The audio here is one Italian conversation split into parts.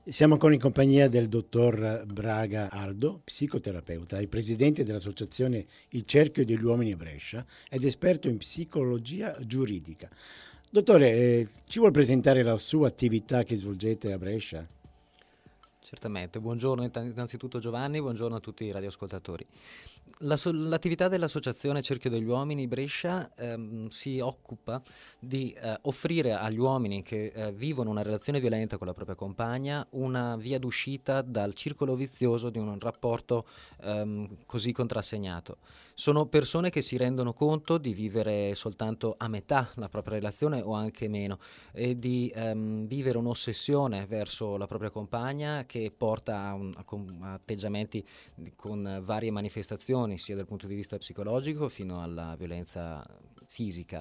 Siamo ancora in compagnia del dottor Braga Aldo, psicoterapeuta e presidente dell'associazione Il Cerchio degli Uomini a Brescia ed esperto in psicologia giuridica. Dottore, ci vuol presentare la sua attività che svolgete a Brescia? Certamente, buongiorno innanzitutto Giovanni, buongiorno a tutti i radioascoltatori. L'attività dell'Associazione Cerchio degli Uomini Brescia si occupa di offrire agli uomini che vivono una relazione violenta con la propria compagna una via d'uscita dal circolo vizioso di un rapporto così contrassegnato. Sono persone che si rendono conto di vivere soltanto a metà la propria relazione o anche meno e di vivere un'ossessione verso la propria compagna che porta a atteggiamenti con varie manifestazioni sia dal punto di vista psicologico fino alla violenza fisica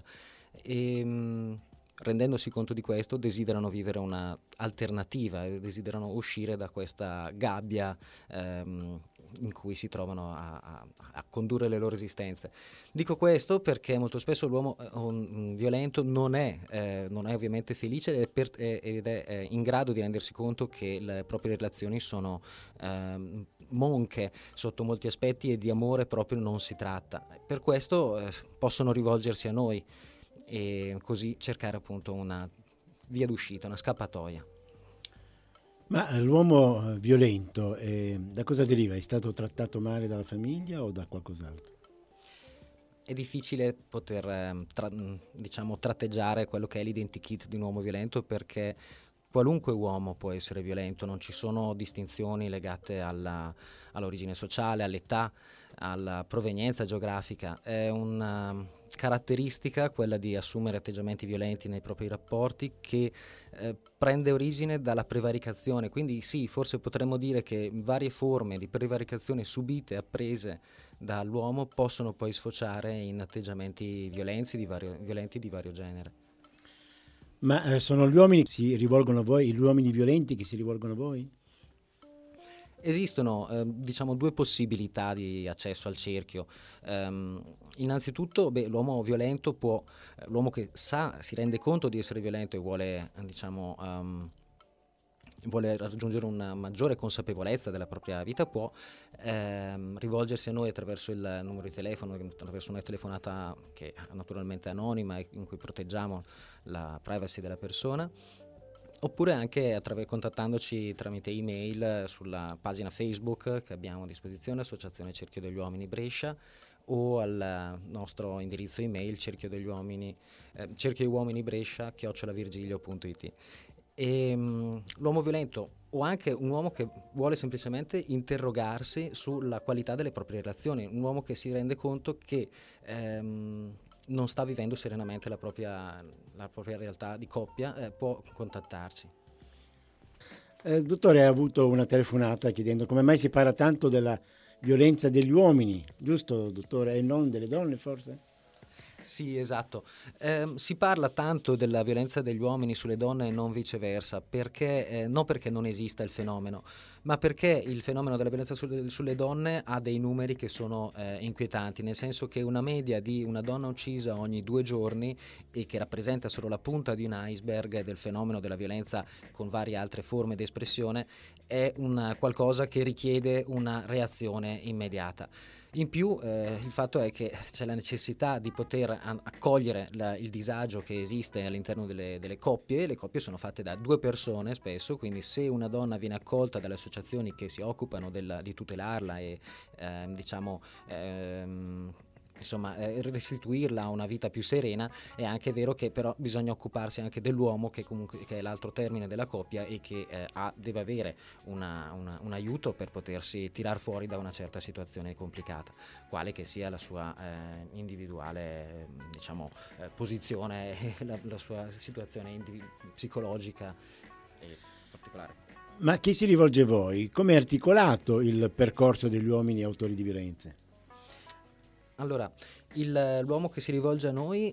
e rendendosi conto di questo desiderano vivere una alternativa, desiderano uscire da questa gabbia in cui si trovano a condurre le loro esistenze. Dico questo perché molto spesso l'uomo violento non è ovviamente felice ed è in grado di rendersi conto che le proprie relazioni sono monche sotto molti aspetti e di amore proprio non si tratta. Per questo possono rivolgersi a noi e così cercare appunto una via d'uscita, una scappatoia. Ma l'uomo violento, da cosa deriva? È stato trattato male dalla famiglia o da qualcos'altro? È difficile poter diciamo tratteggiare quello che è l'identikit di un uomo violento perché qualunque uomo può essere violento, non ci sono distinzioni legate all'origine sociale, all'età, alla provenienza geografica. È una caratteristica quella di assumere atteggiamenti violenti nei propri rapporti che prende origine dalla prevaricazione. Quindi sì, forse potremmo dire che varie forme di prevaricazione subite, apprese dall'uomo possono poi sfociare in atteggiamenti violenti di vario genere. Ma sono gli uomini che si rivolgono a voi, gli uomini violenti che si rivolgono a voi? Esistono diciamo due possibilità di accesso al cerchio. Innanzitutto l'uomo violento l'uomo che si rende conto di essere violento e vuole raggiungere una maggiore consapevolezza della propria vita può rivolgersi a noi attraverso il numero di telefono, attraverso una telefonata che è naturalmente anonima e in cui proteggiamo la privacy della persona, oppure anche contattandoci tramite email sulla pagina Facebook che abbiamo a disposizione, Associazione Cerchio degli Uomini Brescia, o al nostro indirizzo email cerchioiuominibrescia@virgilio.it. L'uomo violento o anche un uomo che vuole semplicemente interrogarsi sulla qualità delle proprie relazioni, un uomo che si rende conto che non sta vivendo serenamente la propria realtà di coppia, può contattarci. Il dottore ha avuto una telefonata chiedendo come mai si parla tanto della violenza degli uomini, giusto dottore, e non delle donne forse? Sì, esatto. Si parla tanto della violenza degli uomini sulle donne e non viceversa, perché non perché non esista il fenomeno, ma perché il fenomeno della violenza sulle donne ha dei numeri che sono inquietanti, nel senso che una media di una donna uccisa ogni 2 giorni e che rappresenta solo la punta di un iceberg del fenomeno della violenza con varie altre forme di espressione è qualcosa che richiede una reazione immediata. In più il fatto è che c'è la necessità di poter accogliere il disagio che esiste all'interno delle coppie. Le coppie sono fatte da 2 persone spesso, quindi se una donna viene accolta dalle associazioni che si occupano di tutelarla e diciamo insomma restituirla a una vita più serena, è anche vero che però bisogna occuparsi anche dell'uomo che comunque che è l'altro termine della coppia e che deve avere un aiuto per potersi tirar fuori da una certa situazione complicata, quale che sia la sua individuale posizione e la sua situazione psicologica e particolare. Ma chi si rivolge a voi? Come è articolato il percorso degli uomini autori di violenze? Allora, l'uomo che si rivolge a noi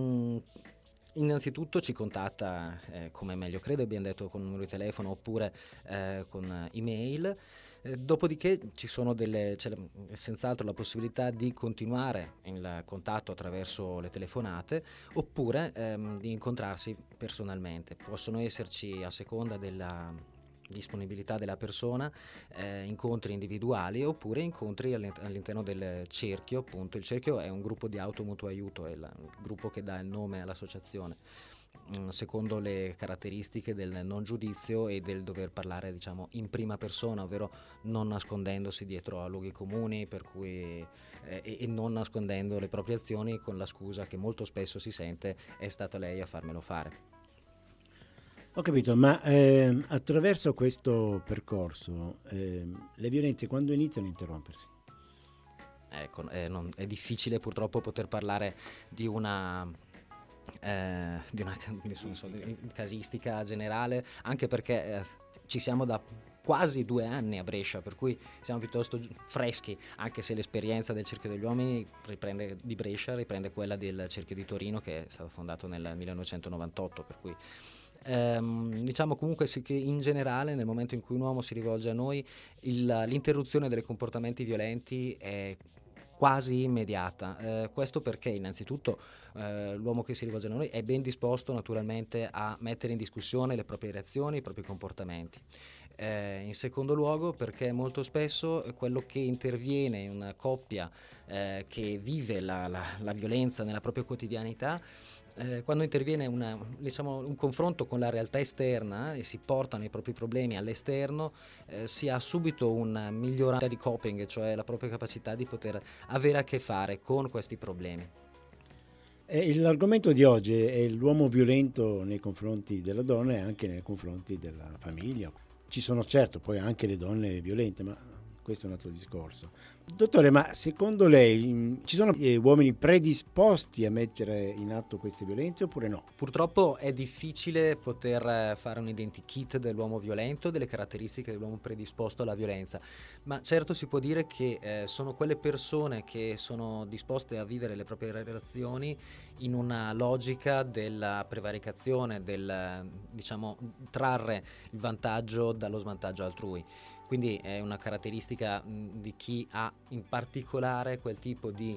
innanzitutto ci contatta come meglio crede, abbiamo detto con numero di telefono oppure con email. Dopodiché c'è senz'altro la possibilità di continuare il contatto attraverso le telefonate oppure di incontrarsi personalmente. Possono esserci, a seconda disponibilità della persona, incontri individuali oppure incontri all'interno del cerchio. Appunto, il cerchio è un gruppo di automutuo aiuto, è il gruppo che dà il nome all'associazione, secondo le caratteristiche del non giudizio e del dover parlare, diciamo, in prima persona, ovvero non nascondendosi dietro a luoghi comuni, per cui e non nascondendo le proprie azioni con la scusa che molto spesso si sente: è stata lei a farmelo fare. Ho capito, ma attraverso questo percorso le violenze quando iniziano a interrompersi? Ecco, è difficile purtroppo poter parlare di una casistica generale, anche perché ci siamo da quasi 2 anni a Brescia, per cui siamo piuttosto freschi, anche se l'esperienza del Cerchio degli Uomini di Brescia riprende quella del Cerchio di Torino, che è stato fondato nel 1998, per cui diciamo comunque sì, che in generale nel momento in cui un uomo si rivolge a noi l'interruzione dei comportamenti violenti è quasi immediata. Questo perché innanzitutto l'uomo che si rivolge a noi è ben disposto naturalmente a mettere in discussione le proprie reazioni, i propri comportamenti. In secondo luogo perché molto spesso quello che interviene in una coppia che vive la violenza nella propria quotidianità, quando interviene un confronto con la realtà esterna e si portano i propri problemi all'esterno, si ha subito un miglioramento di coping, cioè la propria capacità di poter avere a che fare con questi problemi. L'argomento di oggi è l'uomo violento nei confronti della donna e anche nei confronti della famiglia. Ci sono certo poi anche le donne violente, ma questo è un altro discorso. Dottore, ma secondo lei ci sono uomini predisposti a mettere in atto queste violenze oppure no? Purtroppo è difficile poter fare un identikit dell'uomo violento, delle caratteristiche dell'uomo predisposto alla violenza, ma certo si può dire che sono quelle persone che sono disposte a vivere le proprie relazioni in una logica della prevaricazione, diciamo, trarre il vantaggio dallo svantaggio altrui. Quindi è una caratteristica di chi ha in particolare quel tipo di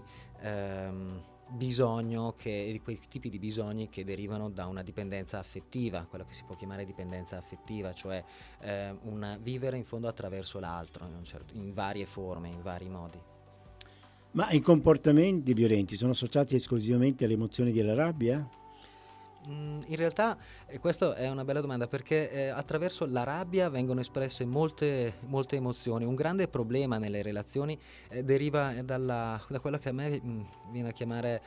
bisogno, di quei tipi di bisogni che derivano da una dipendenza affettiva, quello che si può chiamare dipendenza affettiva, cioè un vivere in fondo attraverso l'altro, in varie forme, in vari modi. Ma i comportamenti violenti sono associati esclusivamente alle emozioni della rabbia? In realtà questa è una bella domanda, perché attraverso la rabbia vengono espresse molte emozioni. Un grande problema nelle relazioni deriva da quello che a me viene a chiamare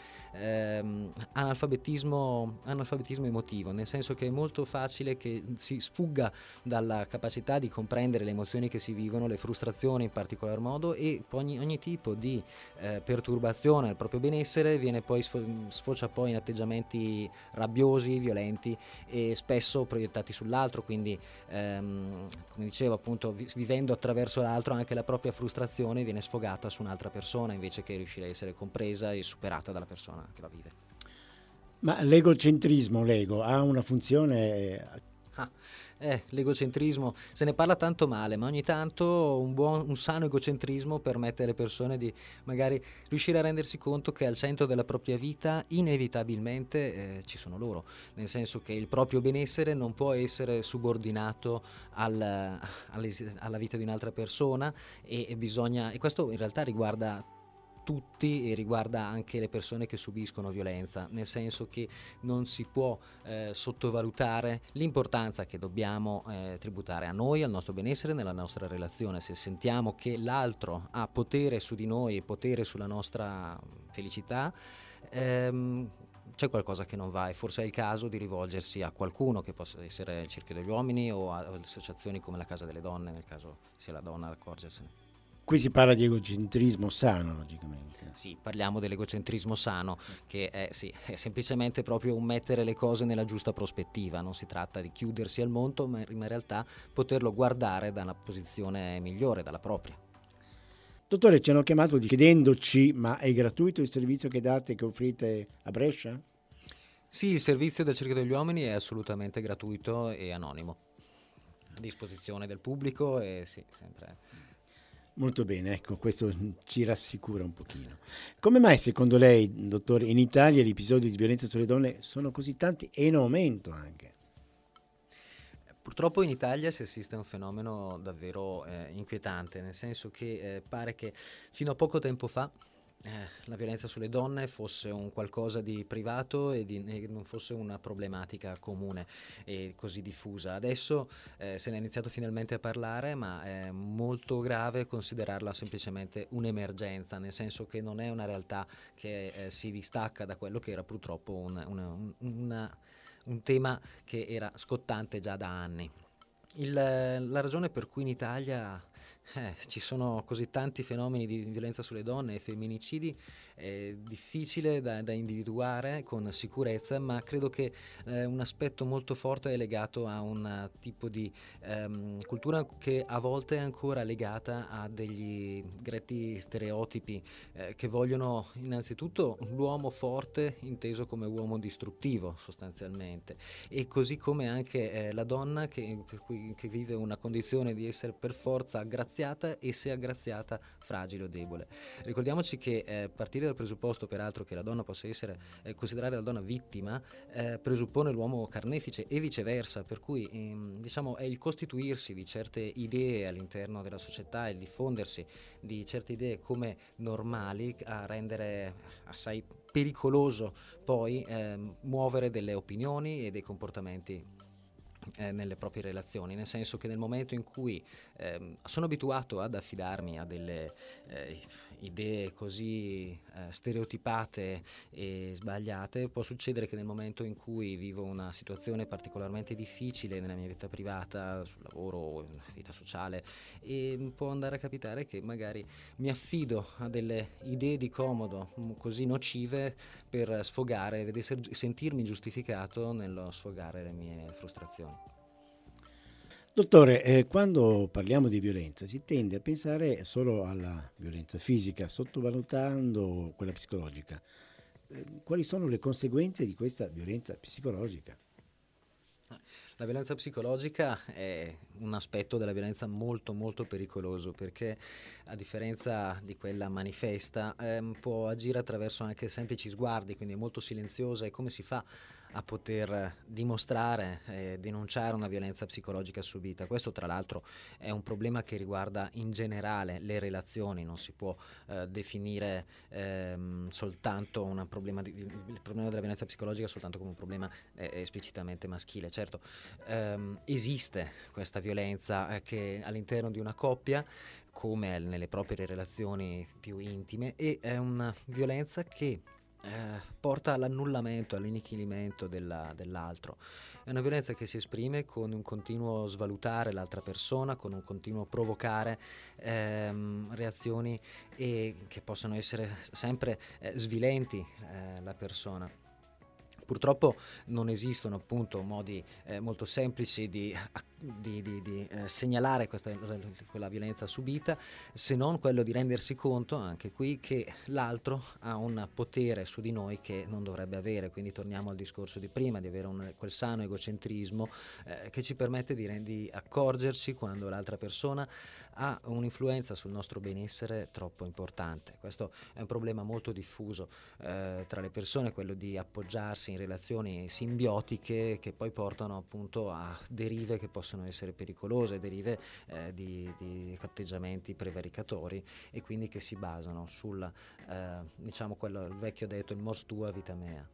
analfabetismo emotivo, nel senso che è molto facile che si sfugga dalla capacità di comprendere le emozioni che si vivono, le frustrazioni in particolar modo, e ogni tipo di perturbazione al proprio benessere viene poi sfocia poi in atteggiamenti rabbiosi, violenti e spesso proiettati sull'altro, quindi come dicevo appunto, vivendo attraverso l'altro, anche la propria frustrazione viene sfogata su un'altra persona invece che riuscire a essere compresa e superata dalla persona che la vive. Ma l'egocentrismo, l'ego, ha una funzione? L'egocentrismo, se ne parla tanto male, ma ogni tanto un sano egocentrismo permette alle persone di magari riuscire a rendersi conto che al centro della propria vita inevitabilmente ci sono loro, nel senso che il proprio benessere non può essere subordinato alla vita di un'altra persona, e questo in realtà riguarda tutti e riguarda anche le persone che subiscono violenza, nel senso che non si può sottovalutare l'importanza che dobbiamo tributare a noi, al nostro benessere, nella nostra relazione. Se sentiamo che l'altro ha potere su di noi e potere sulla nostra felicità, c'è qualcosa che non va, e forse è il caso di rivolgersi a qualcuno, che possa essere il Cerchio degli Uomini o a associazioni come la Casa delle Donne, nel caso sia la donna ad accorgersene. Qui si parla di egocentrismo sano, logicamente. Sì, parliamo dell'egocentrismo sano, che è semplicemente proprio un mettere le cose nella giusta prospettiva. Non si tratta di chiudersi al mondo, ma in realtà poterlo guardare da una posizione migliore, dalla propria. Dottore, ci hanno chiamato chiedendoci: ma è gratuito il servizio che date, che offrite a Brescia? Sì, il servizio del Cerchio degli Uomini è assolutamente gratuito e anonimo, a disposizione del pubblico, e sì, sempre. Molto bene, ecco, questo ci rassicura un pochino. Come mai secondo lei, dottore, in Italia gli episodi di violenza sulle donne sono così tanti e in aumento anche? Purtroppo in Italia si assiste a un fenomeno davvero inquietante, nel senso che pare che fino a poco tempo fa la violenza sulle donne fosse un qualcosa di privato e non fosse una problematica comune e così diffusa. Adesso se ne è iniziato finalmente a parlare, ma è molto grave considerarla semplicemente un'emergenza, nel senso che non è una realtà che si distacca da quello che era purtroppo un tema che era scottante già da anni. La ragione per cui in Italia ci sono così tanti fenomeni di violenza sulle donne e femminicidi è difficile da individuare con sicurezza, ma credo che un aspetto molto forte è legato a un tipo di cultura che a volte è ancora legata a degli gretti stereotipi che vogliono innanzitutto l'uomo forte inteso come uomo distruttivo sostanzialmente, e così come anche la donna che vive una condizione di essere per forza aggraziata, e se aggraziata fragile o debole. Ricordiamoci che partire dal presupposto peraltro che la donna possa essere considerare la donna vittima presuppone l'uomo carnefice e viceversa, per cui diciamo è il costituirsi di certe idee all'interno della società e il diffondersi di certe idee come normali a rendere assai pericoloso poi muovere delle opinioni e dei comportamenti nelle proprie relazioni, nel senso che nel momento in cui sono abituato ad affidarmi a delle idee così stereotipate e sbagliate, può succedere che nel momento in cui vivo una situazione particolarmente difficile nella mia vita privata, sul lavoro o in vita sociale, e può andare a capitare che magari mi affido a delle idee di comodo così nocive per sfogare ed sentirmi giustificato nello sfogare le mie frustrazioni. Dottore, quando parliamo di violenza si tende a pensare solo alla violenza fisica, sottovalutando quella psicologica. Quali sono le conseguenze di questa violenza psicologica? La violenza psicologica è un aspetto della violenza molto molto pericoloso, perché a differenza di quella manifesta può agire attraverso anche semplici sguardi, quindi è molto silenziosa. E come si fa a poter dimostrare e denunciare una violenza psicologica subita? Questo tra l'altro è un problema che riguarda in generale le relazioni, non si può definire soltanto il problema della violenza psicologica soltanto come un problema esplicitamente maschile. Certo, esiste questa violenza che all'interno di una coppia, come nelle proprie relazioni più intime, e è una violenza che porta all'annullamento, all'inichilimento dell'altro. È una violenza che si esprime con un continuo svalutare l'altra persona, con un continuo provocare reazioni e che possono essere sempre svilenti la persona. Purtroppo non esistono appunto modi molto semplici di segnalare quella violenza subita, se non quello di rendersi conto anche qui che l'altro ha un potere su di noi che non dovrebbe avere. Quindi torniamo al discorso di prima, di avere quel sano egocentrismo che ci permette di accorgerci quando l'altra persona ha un'influenza sul nostro benessere troppo importante. Questo è un problema molto diffuso tra le persone, quello di appoggiarsi in relazioni simbiotiche che poi portano appunto a derive che possono essere pericolose, derive di atteggiamenti prevaricatori, e quindi che si basano sul diciamo il vecchio detto, il mors tua vita mea.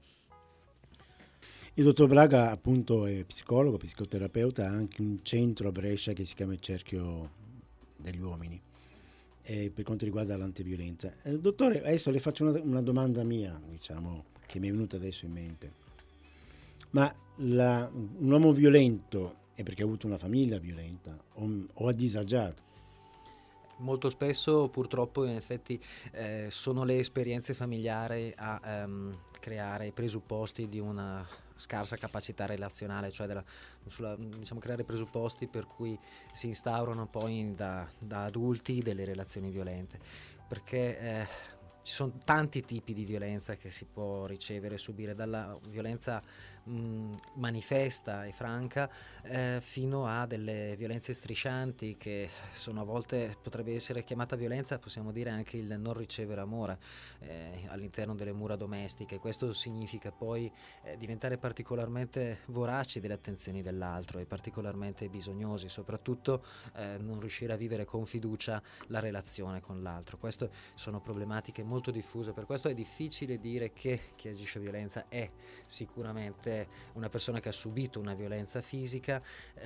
Il dottor Braga appunto è psicologo, psicoterapeuta, ha anche un centro a Brescia che si chiama il Cerchio degli Uomini per quanto riguarda l'antiviolenza. Dottore, adesso le faccio una domanda mia, diciamo, che mi è venuta adesso in mente. Ma un uomo violento è perché ha avuto una famiglia violenta o ha disagiato? Molto spesso purtroppo in effetti sono le esperienze familiari a creare i presupposti di una scarsa capacità relazionale, cioè diciamo creare presupposti per cui si instaurano poi da adulti delle relazioni violente, perché ci sono tanti tipi di violenza che si può ricevere e subire, dalla violenza manifesta e franca, fino a delle violenze striscianti che sono, a volte potrebbe essere chiamata violenza, possiamo dire anche il non ricevere amore all'interno delle mura domestiche. Questo significa poi diventare particolarmente voraci delle attenzioni dell'altro e particolarmente bisognosi, soprattutto non riuscire a vivere con fiducia la relazione con l'altro. Queste sono problematiche molto diffuse, per questo è difficile dire che chi agisce violenza è sicuramente una persona che ha subito una violenza fisica.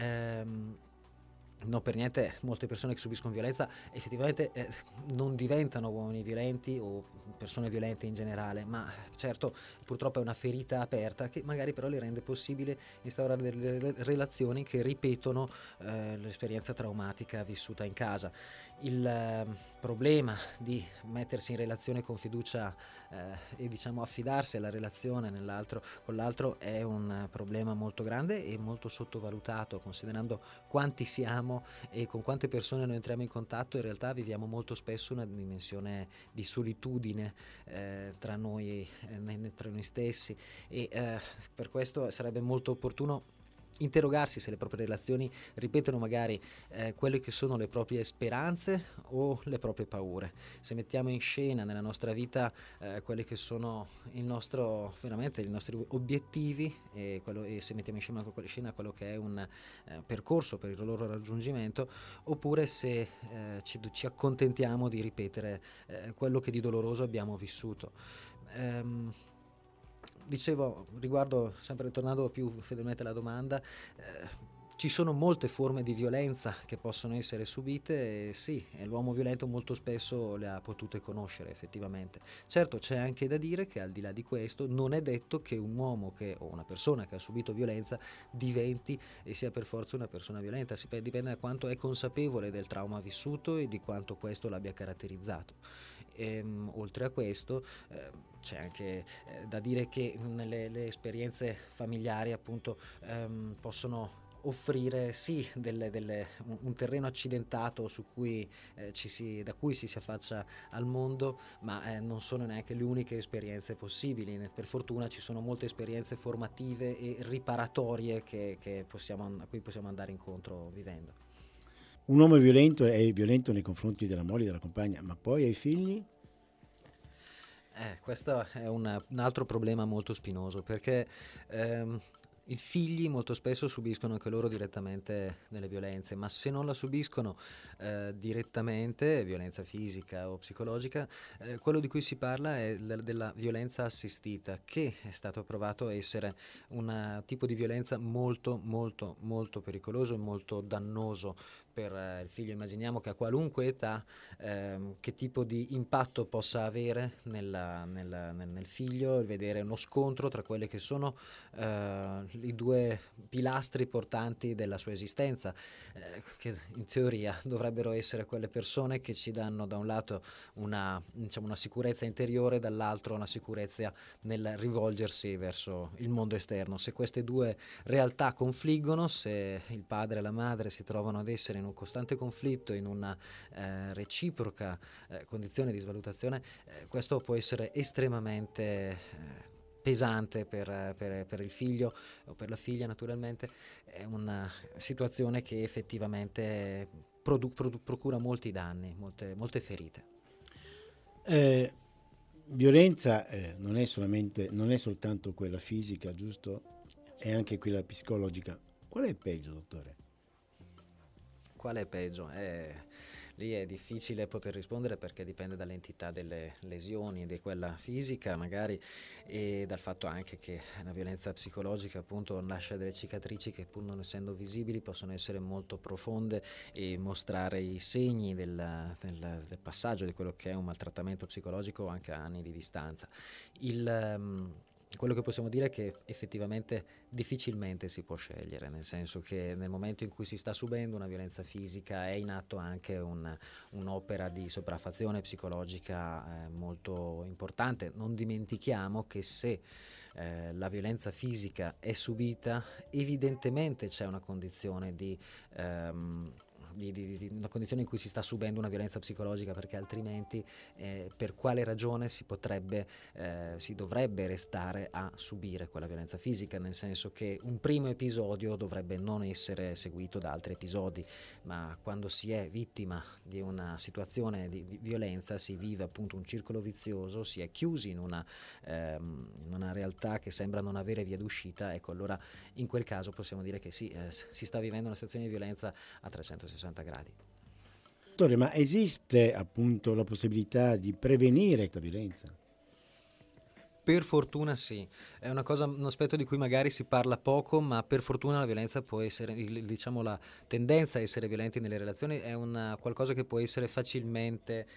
Non per niente molte persone che subiscono violenza effettivamente non diventano uomini violenti o persone violente in generale, ma certo purtroppo è una ferita aperta che magari però le rende possibile instaurare delle relazioni che ripetono l'esperienza traumatica vissuta in casa. Il problema di mettersi in relazione con fiducia e diciamo affidarsi alla relazione con l'altro è un problema molto grande e molto sottovalutato, considerando quanti siamo e con quante persone noi entriamo in contatto. In realtà viviamo molto spesso una dimensione di solitudine tra noi stessi, e per questo sarebbe molto opportuno interrogarsi se le proprie relazioni ripetono magari quelle che sono le proprie speranze o le proprie paure. Se mettiamo in scena nella nostra vita quelli che sono veramente i nostri obiettivi, e se mettiamo in scena quello che è un percorso per il loro raggiungimento, oppure se ci accontentiamo di ripetere quello che di doloroso abbiamo vissuto. Dicevo, riguardo, sempre tornando più fedelmente alla domanda, ci sono molte forme di violenza che possono essere subite, e sì, e l'uomo violento molto spesso le ha potute conoscere effettivamente. Certo, c'è anche da dire che al di là di questo non è detto che un uomo o una persona che ha subito violenza diventi e sia per forza una persona violenta. Dipende da quanto è consapevole del trauma vissuto e di quanto questo l'abbia caratterizzato. Oltre a questo c'è anche da dire che le esperienze familiari appunto possono offrire sì un terreno accidentato da cui ci si affaccia al mondo, ma non sono neanche le uniche esperienze possibili. Per fortuna ci sono molte esperienze formative e riparatorie a cui possiamo andare incontro vivendo. Un uomo violento è violento nei confronti della moglie, della compagna, ma poi ai figli? Questo è un altro problema molto spinoso, perché i figli molto spesso subiscono anche loro direttamente delle violenze, ma se non la subiscono direttamente, violenza fisica o psicologica, quello di cui si parla è della violenza assistita, che è stato provato essere un tipo di violenza molto molto molto pericoloso e molto dannoso per il figlio. Immaginiamo che a qualunque età che tipo di impatto possa avere nel figlio il vedere uno scontro tra quelle che sono i due pilastri portanti della sua esistenza, che in teoria dovrebbero essere quelle persone che ci danno da un lato una sicurezza interiore, dall'altro una sicurezza nel rivolgersi verso il mondo esterno. Se queste due realtà confliggono, se il padre e la madre si trovano ad essere in un costante conflitto, in una reciproca condizione di svalutazione, questo può essere estremamente pesante per il figlio o per la figlia. Naturalmente è una situazione che effettivamente procura molti danni, molte ferite. Violenza non è soltanto quella fisica, giusto? È anche quella psicologica. Qual è peggio, dottore? Qual è peggio? Lì è difficile poter rispondere, perché dipende dall'entità delle lesioni, di quella fisica magari, e dal fatto anche che la violenza psicologica appunto lascia delle cicatrici che, pur non essendo visibili, possono essere molto profonde e mostrare i segni del passaggio di quello che è un maltrattamento psicologico anche a anni di distanza. Quello che possiamo dire è che effettivamente difficilmente si può scegliere, nel senso che nel momento in cui si sta subendo una violenza fisica è in atto anche un'opera di sopraffazione psicologica molto importante. Non dimentichiamo che se la violenza fisica è subita, evidentemente c'è una condizione di una condizione in cui si sta subendo una violenza psicologica, perché altrimenti per quale ragione si dovrebbe restare a subire quella violenza fisica, nel senso che un primo episodio dovrebbe non essere seguito da altri episodi, ma quando si è vittima di una situazione di violenza si vive appunto un circolo vizioso, si è chiusi in una realtà che sembra non avere via d'uscita. Ecco, allora in quel caso possiamo dire che sì, si sta vivendo una situazione di violenza a 360 gradi. Dottore, ma esiste appunto la possibilità di prevenire questa violenza? Per fortuna sì, è un aspetto di cui magari si parla poco, ma per fortuna la violenza può essere, diciamo la tendenza a essere violenti nelle relazioni è qualcosa che può essere facilmente,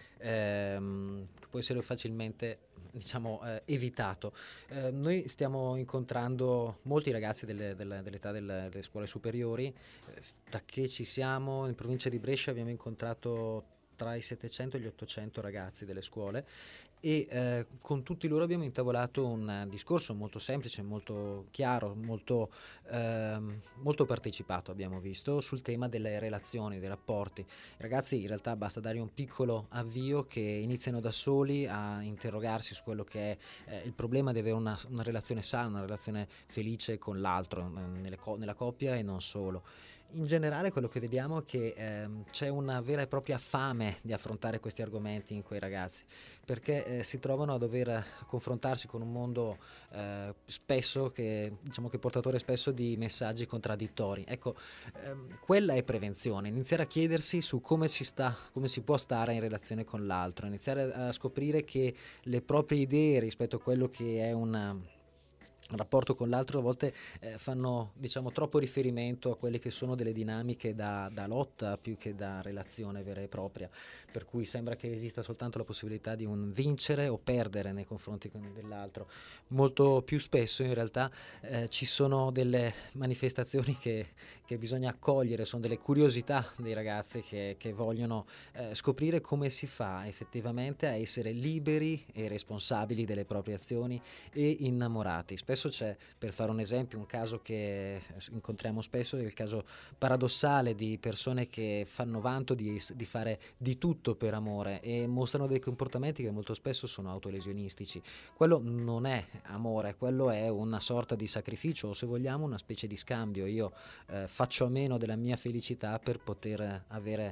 diciamo, evitato. Noi stiamo incontrando molti ragazzi dell'età delle scuole superiori, da che ci siamo in provincia di Brescia abbiamo incontrato tra i 700 e gli 800 ragazzi delle scuole e con tutti loro abbiamo intavolato un discorso molto semplice, molto chiaro, molto partecipato, abbiamo visto, sul tema delle relazioni, dei rapporti. I ragazzi in realtà basta dare un piccolo avvio che iniziano da soli a interrogarsi su quello che è il problema di avere una relazione sana, una relazione felice con l'altro, nella coppia e non solo. In generale quello che vediamo è che c'è una vera e propria fame di affrontare questi argomenti in quei ragazzi, perché si trovano a dover confrontarsi con un mondo spesso che portatore spesso di messaggi contraddittori. Ecco, quella è prevenzione, iniziare a chiedersi su come si può stare in relazione con l'altro, iniziare a scoprire che le proprie idee rispetto a quello che è un rapporto con l'altro a volte fanno troppo riferimento a quelle che sono delle dinamiche da lotta più che da relazione vera e propria, per cui sembra che esista soltanto la possibilità di un vincere o perdere nei confronti dell'altro. Molto più spesso in realtà ci sono delle manifestazioni che bisogna accogliere, sono delle curiosità dei ragazzi che vogliono scoprire come si fa effettivamente a essere liberi e responsabili delle proprie azioni e innamorati. Spesso c'è, per fare un esempio, un caso che incontriamo spesso, è il caso paradossale di persone che fanno vanto di fare di tutto per amore e mostrano dei comportamenti che molto spesso sono autolesionistici. Quello non è amore, quello è una sorta di sacrificio, o se vogliamo una specie di scambio. Io faccio a meno della mia felicità per poter avere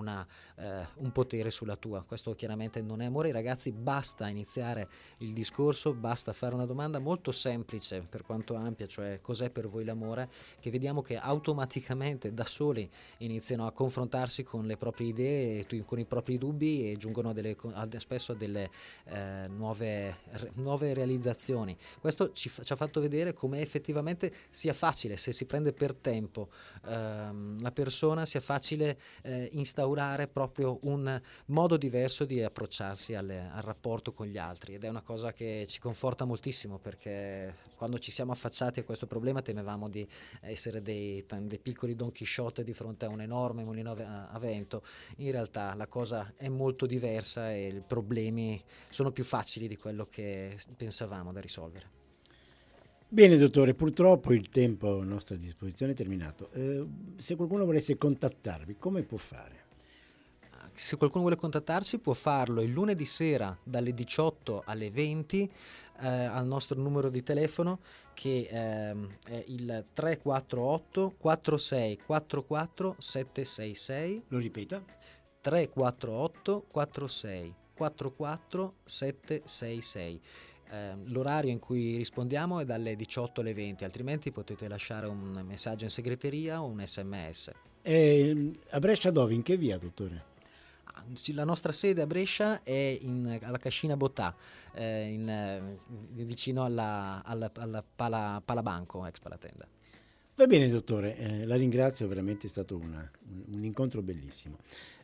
un potere sulla tua. Questo chiaramente non è amore. Ragazzi, basta iniziare il discorso, basta fare una domanda molto semplice per quanto ampia, cioè cos'è per voi l'amore, che vediamo che automaticamente da soli iniziano a confrontarsi con le proprie idee, con i propri dubbi e giungono spesso a delle nuove realizzazioni. Questo ci ha fatto vedere come effettivamente sia facile, se si prende per tempo la persona, sia facile instaurare proprio un modo diverso di approcciarsi al rapporto con gli altri, ed è una cosa che ci conforta moltissimo, perché quando ci siamo affacciati a questo problema temevamo di essere dei piccoli Don Chisciotte di fronte a un enorme mulino a vento. In realtà la cosa è molto diversa e i problemi sono più facili di quello che pensavamo da risolvere. Bene dottore, purtroppo il tempo a nostra disposizione è terminato. Se qualcuno volesse contattarvi, come può fare? Se qualcuno vuole contattarci può farlo il lunedì sera dalle 18 alle 20 al nostro numero di telefono, che è il 348 4644 766. Lo ripeta? 348 4644 766. L'orario in cui rispondiamo è dalle 18 alle 20, altrimenti potete lasciare un messaggio in segreteria o un SMS. A Brescia dove? In che via, dottore? La nostra sede a Brescia è alla Cascina Bottà, vicino alla Palabanco, ex Palatenda. Va bene dottore, la ringrazio, veramente è stato un incontro bellissimo.